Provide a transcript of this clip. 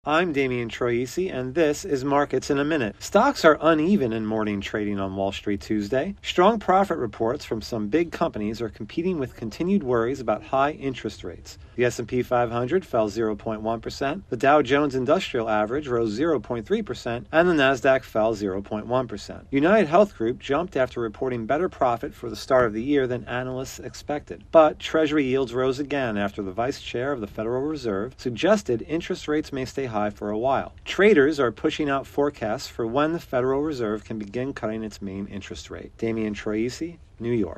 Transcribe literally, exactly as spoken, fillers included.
I'm Damian Troisi, and this is Markets in a Minute. Stocks are uneven in morning trading on Wall Street Tuesday. Strong profit reports from some big companies are competing with continued worries about high interest rates. The S and P five hundred fell zero point one percent, the Dow Jones Industrial Average rose zero point three percent, and the Nasdaq fell zero point one percent. United Health Group jumped after reporting better profit for the start of the year than analysts expected. But Treasury yields rose again after the Vice Chair of the Federal Reserve suggested interest rates may stay high for a while. Traders are pushing out forecasts for when the Federal Reserve can begin cutting its main interest rate. Damian Troisi, New York.